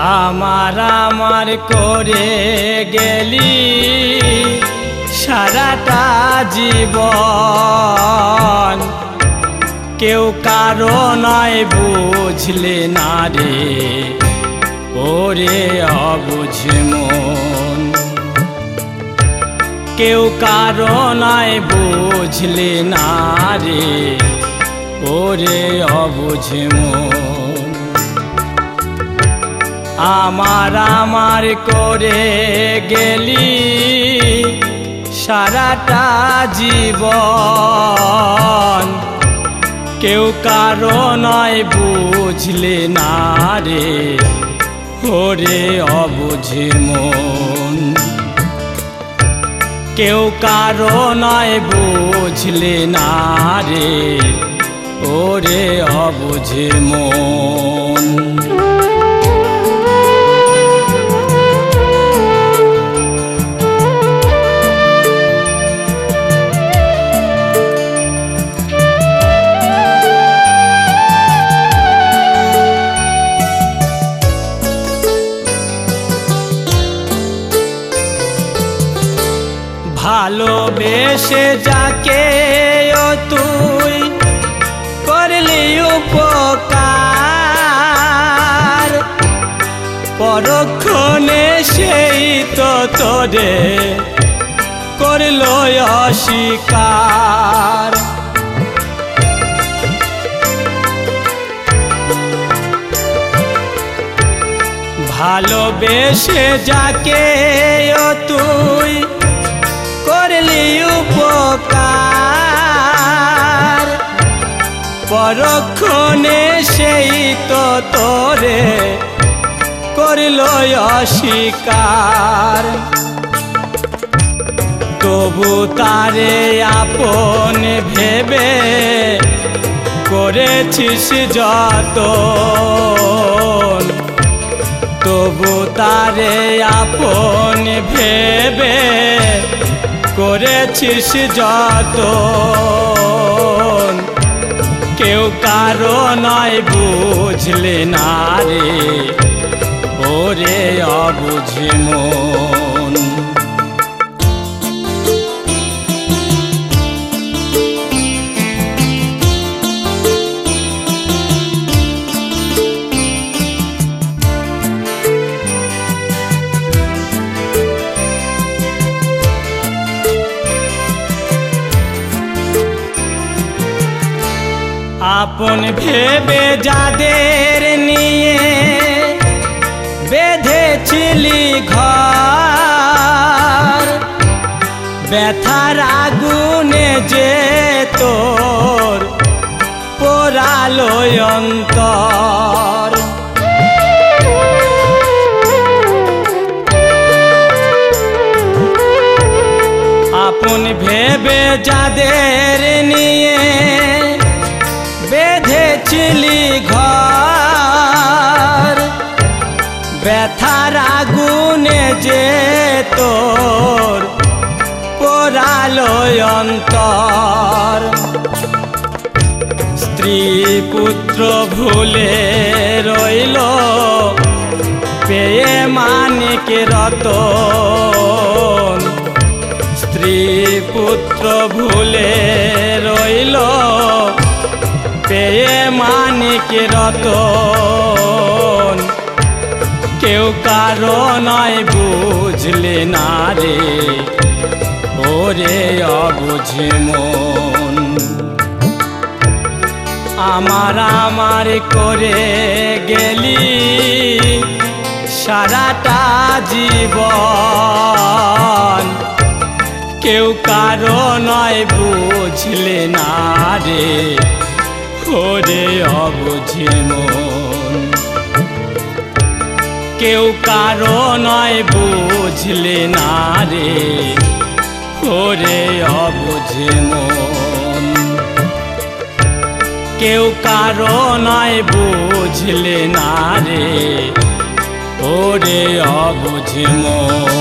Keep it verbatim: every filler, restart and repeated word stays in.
আমার আমার করে গেলি সারাটা জীবন, কেউ কারো নয় বুঝলে না রে ওরে অবুঝ মন। কেউ কারো নয় বুঝলে না রে ওরে অবুঝ মন। আমার আমার করে গেলি সারাটা জীবন, কেউ কারো নয় বুঝলে না রে ওরে অবুঝ মন। কেউ কারো নয় বুঝলে না রে ওরে অবুঝ মন। ভালোবেসে যাকে ও তুই করলি উপকার, পরক্ষণে সেই তো তোরে করলো অস্বীকার। ভালোবেসে যাকে ও তুই করলি উপকার, পরক্ষণে সেই তো তোরে করলো অস্বীকার। তবু তারে আপন ভেবে করেছিস যতন, তবু তারে আপন ভেবে করেছিস যতন। কেউ কারো নয় বুঝলে না রে ওরে অবুঝ মন। আপন ভেবে যাদের নিয়ে বেঁধেছিলি ঘর, ব্যথার আগুনে যে তোর পোড়ালো অন্তর। আপন ভেবে যাদের নিয়ে বেঁধেছিলি ঘর, ব্যথার আগুনে যে তোর পোড়ালো অন্তর। স্ত্রী পুত্র ভুলে রইল পেয়ে মানিক রতন, স্ত্রী পুত্র ভুলে রইল পেয়ে মানিক রতন। কেউ কারো নয় বুঝলে না রে ওরে অবুঝ মন। আমার আমার করে গেলি সারাটা জীবন, কেউ কারো নয় বুঝলে না রে ওরে অবুঝ মন। কেউ কারো নয় বুঝলে না রে ওরে অবুঝ মন। কেউ কারো নয় বুঝলে না রে ওরে অবুঝ মন।